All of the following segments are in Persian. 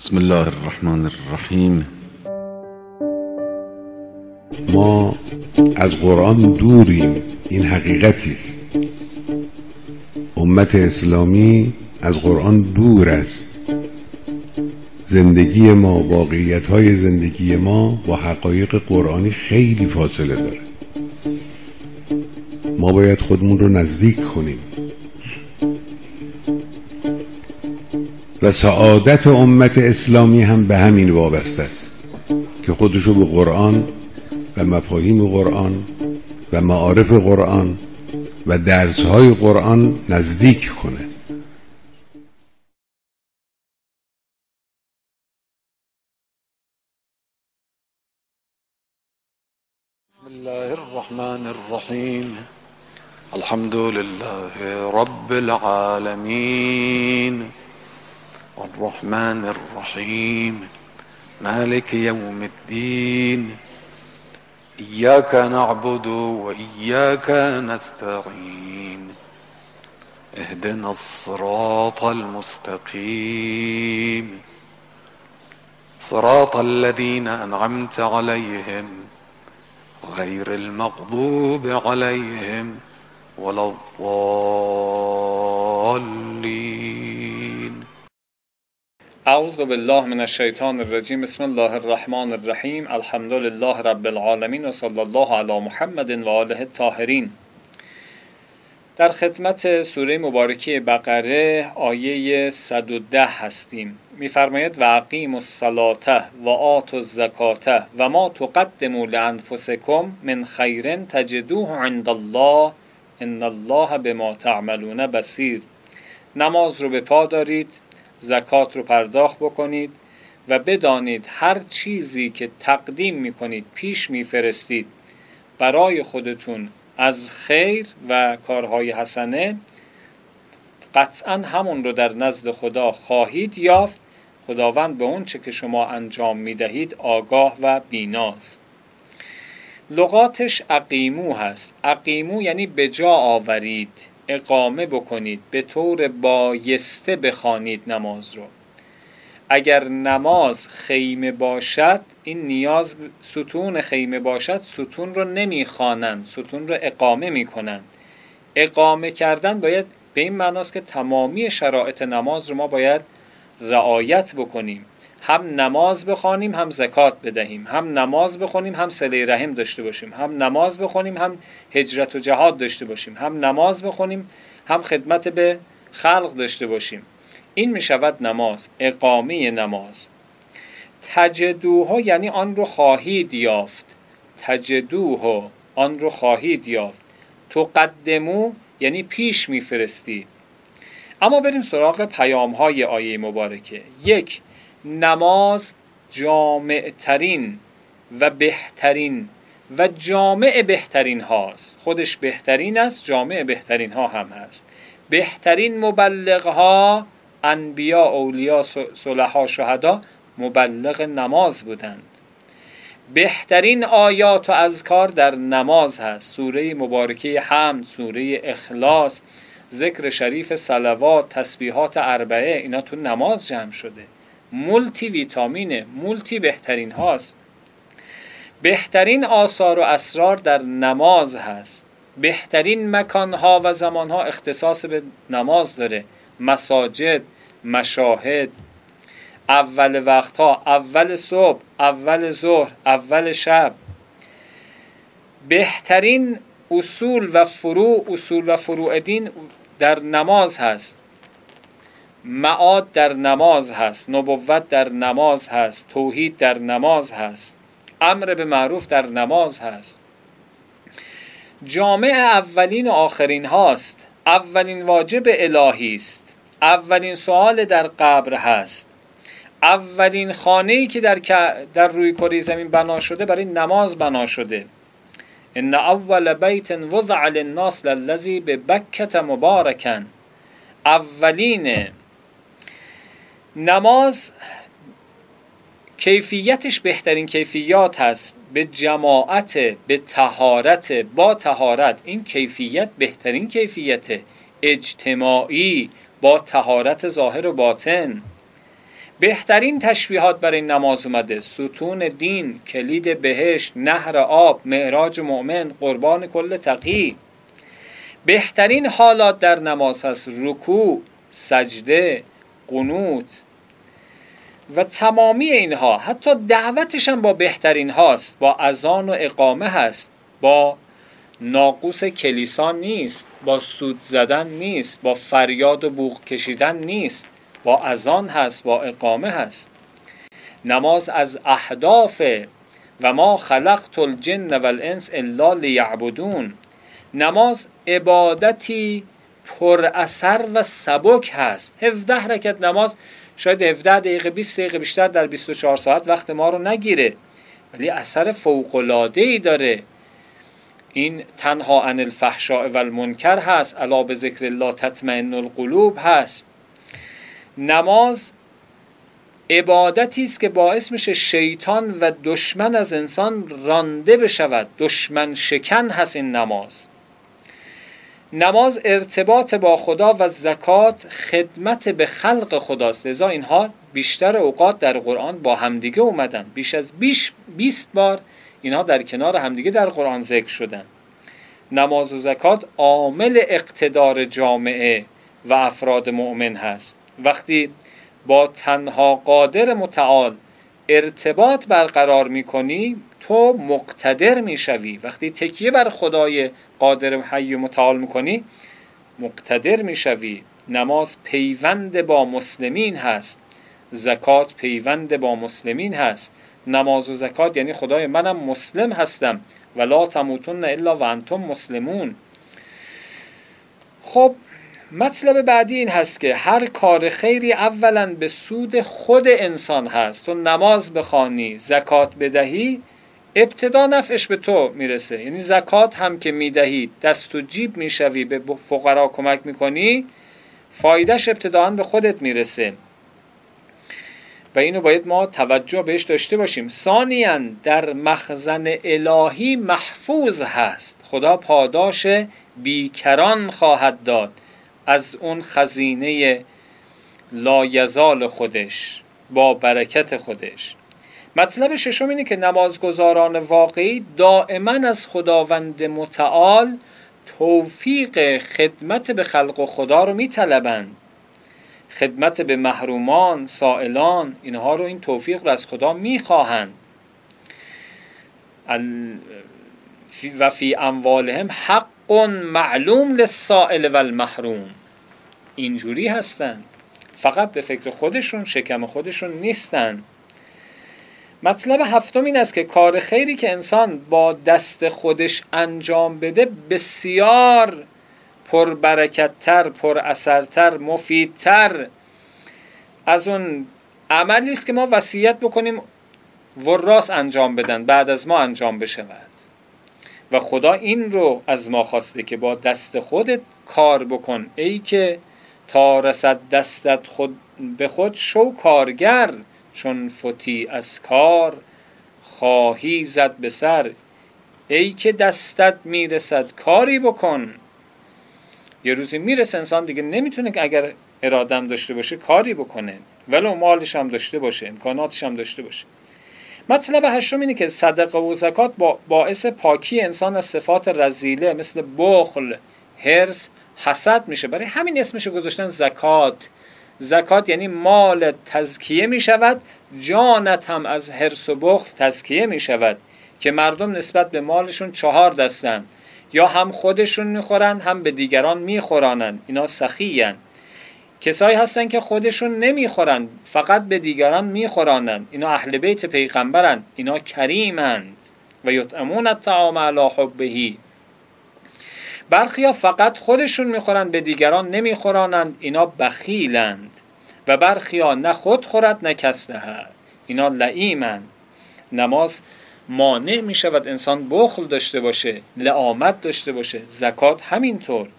بسم الله الرحمن الرحیم. ما از قرآن دوریم، این حقیقتی است. امت اسلامی از قرآن دور است. زندگی ما، واقعیت‌های زندگی ما با حقایق قرآنی خیلی فاصله داره. ما باید خودمون رو نزدیک کنیم و سعادت امت اسلامی هم به همین وابسته است که خودشو به قرآن و مفاهیم قرآن و معارف قرآن و درس‌های قرآن نزدیک کنه. بسم الله الرحمن الرحیم. الحمد لله رب العالمين الرحمن الرحیم مالك يوم الدين إياك نعبد وإياك نستعين اهدنا الصراط المستقيم صراط الذين أنعمت عليهم غير المغضوب عليهم ولا الضالين. اعوذ بالله من الشیطان الرجیم. بسم الله الرحمن الرحیم. الحمد لله رب العالمین و صلی الله علی محمد و آله الطاهرین. در خدمت سوره مبارکه بقره آیه 110 هستیم. می‌فرماید و اقیموا الصلاة و آتوا الزکاة و ما تقدموا لانفسکم من خیر تجدوه عند الله ان الله بما تعملون بصیر. نماز رو به پا دارید، زکات رو پرداخت بکنید و بدانید هر چیزی که تقدیم میکنید، پیش میفرستید برای خودتون از خیر و کارهای حسنه، قطعا همون رو در نزد خدا خواهید یافت. خداوند به اون چه که شما انجام میدهید آگاه و بیناست. لغاتش اقیمو هست. اقیمو یعنی به جا آورید، اقامه بکنید، به طور بایسته بخوانید نماز رو. اگر نماز خیمه باشد، این نیاز ستون خیمه باشد، ستون رو نمیخوانند، ستون رو اقامه میکنند. اقامه کردن باید به این معناست که تمامی شرایط نماز رو ما باید رعایت بکنیم. هم نماز بخوانیم، هم زکات بدهیم، هم نماز بخونیم، هم صله رحم داشته باشیم، هم نماز بخونیم، هم هجرت و جهاد داشته باشیم، هم نماز بخونیم، هم خدمت به خلق داشته باشیم. این می شود نماز، اقامه نماز. تجدوه یعنی آن رو خواهید یافت. تجدوه آن رو خواهید یافت. تقدمو یعنی پیش می فرستی. اما بریم سراغ پیام های آیه مبارکه. یک، نماز جامع ترین و بهترین و جامع بهترین هاست. خودش بهترین است، جامع بهترین ها هم هست. بهترین مبلغ ها انبیا، اولیا، صلحا، شهدا مبلغ نماز بودند. بهترین آیات و اذکار در نماز هست. سوره مبارکه حمد، سوره اخلاص، ذکر شریف، صلوات، تسبیحات اربعه، اینا تو نماز جمع شده. مولتی ویتامینه، مولتی بهترین هاست. بهترین آثار و اسرار در نماز هست. بهترین مکانها و زمانها اختصاص به نماز داره. مساجد، مشاهد، اول وقتها، اول صبح، اول ظهر، اول شب. بهترین اصول و فروع دین در نماز هست. معاد در نماز هست، نبوت در نماز هست، توحید در نماز هست، امر به معروف در نماز هست. جامع اولین و آخرین هاست. اولین واجب الهی است. اولین سوال در قبر هست. اولین خانه‌ای که در روی کره زمین بنا شده برای نماز بنا شده. ان اول بیت وضع للناس للذی ببکة مبارکا. اولین نماز کیفیتش بهترین کیفیات هست. به جماعت، به طهارت، با طهارت. این کیفیت بهترین کیفیت اجتماعی با طهارت ظاهر و باطن. بهترین تشبیهات برای نماز اومده: ستون دین، کلید بهشت، نهر آب، معراج مؤمن، قربان کل تقی. بهترین حالات در نماز هست رکوع، سجده، قنوت و تمامی اینها. حتی دعوتش هم با بهترین هاست، با اذان و اقامه هست، با ناقوس کلیسا نیست، با سود زدن نیست، با فریاد و بوق کشیدن نیست، با اذان هست، با اقامه هست. نماز از اهداف و ما خلقت الجن والانس الا لیعبدون. نماز عبادتی پر اثر و سبک هست. 17 رکعت نماز شاید 17 دقیقه 20 دقیقه بیشتر در 24 ساعت وقت ما رو نگیره، ولی اثر فوق‌العاده‌ای داره. این تنها عن الفحشاء و المنکر هست، الا بذکر الله تطمئن القلوب هست. نماز عبادتی است که باعث میشه شیطان و دشمن از انسان رانده بشود. دشمن شکن هست این نماز. نماز ارتباط با خدا و زکات خدمت به خلق خداست. لذا اینها بیشتر اوقات در قرآن با همدیگه اومدن. بیش از 20 بار اینها در کنار همدیگه در قرآن ذکر شدن. نماز و زکات عامل اقتدار جامعه و افراد مؤمن هست. وقتی با تنها قادر متعال ارتباط برقرار میکنی تو مقتدر میشوی. وقتی تکیه بر خدای قادر حی متعال میکنی مقتدر میشوی. نماز پیوند با مسلمین هست، زکات پیوند با مسلمین هست. نماز و زکات یعنی خدای منم مسلم هستم، ولا تموتن الا و انتم مسلمون. خب مطلب بعدی این هست که هر کار خیری اولا به سود خود انسان هست. تو نماز بخوانی، زکات بدهی، ابتدا نفعش به تو میرسه. یعنی زکات هم که میدهی دست و جیب میشوی، به فقرا کمک میکنی، فایدهش ابتداً به خودت میرسه و اینو باید ما توجه بهش داشته باشیم. ثانیاً در مخزن الهی محفوظ هست. خدا پاداش بیکران خواهد داد از اون خزینه لایزال خودش با برکت خودش. مطلب ششم اینه که نمازگزاران واقعی دائما از خداوند متعال توفیق خدمت به خلق خدا رو میطلبند. خدمت به محرومان، سائلان، اینها رو، این توفیق رو از خدا میخواهند. و فی اموالهم حق معلوم للسائل و المحروم. اینجوری هستن، فقط به فکر خودشون، شکم خودشون نیستن. مطلب هفتم این است که کار خیری که انسان با دست خودش انجام بده بسیار پربرکت‌تر، پر اثرتر، مفیدتر از اون عملی است که ما وصیت بکنیم وراث انجام بدن، بعد از ما انجام بشود. و خدا این رو از ما خواسته که با دست خودت کار بکن. ای که تا رسد دستت خود به خود شو کارگر، چون فتی از کار خواهی زد به سر. ای که دستت میرسد کاری بکن. یه روزی میرسه انسان دیگه نمیتونه که اگر ارادم داشته باشه کاری بکنه، ولو مالش هم داشته باشه، امکاناتش هم داشته باشه. مطلب هشتم اینه که صدقه و زکات باعث پاکی انسان از صفات رذیله مثل بخل، حرص، حسد میشه. برای همین اسمشو گذاشتن زکات. زکات یعنی مال تزکیه میشود، جانت هم از حرص و بخل تزکیه میشود که مردم نسبت به مالشون 4 دستن، یا هم خودشون میخورن هم به دیگران میخورانن، اینا سخیین. کسایی هستن که خودشون نمیخورن فقط به دیگران میخورانن، اینا اهل بیت پیغمبرن، اینا کریمند. و یطعمون الطعام علی حبه. برخیا فقط خودشون میخورن به دیگران نمیخورانند، اینا بخیلند. و برخیا نه خود خورد نه کس دهد، اینا لئیمند. نماز مانع میشود انسان بخل داشته باشه، لئامت داشته باشه. زکات همینطور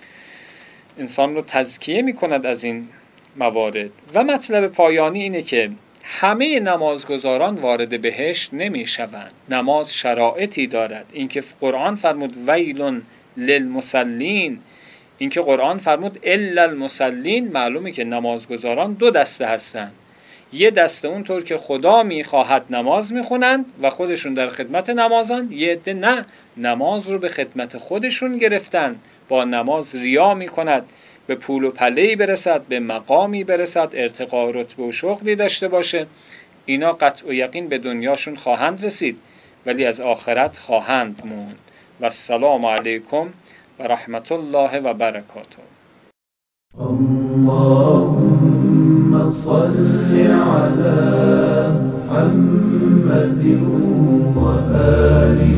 انسان رو تزکیه میکند از این موارد. و مطلب پایانی اینه که همه نمازگزاران وارد بهشت نمیشوند. نماز شرایطی دارد. اینکه قرآن فرمود ویل للمصلین، اینکه قرآن فرمود الا المصلین، معلومه که نمازگزاران 2 دسته هستند. یه دسته اونطور که خدا میخواهد نماز میخونند و خودشون در خدمت نمازن، یه عده نه، نماز رو به خدمت خودشون گرفتن، با نماز ریا میکند، به پول و پله‌ای برسد، به مقامی برسد، ارتقا رتبه و شغلی داشته باشه. اینا قطع و یقین به دنیاشون خواهند رسید ولی از آخرت خواهند موند. و السلام علیکم و رحمت الله و برکاته. اللهم صل على محمد و آله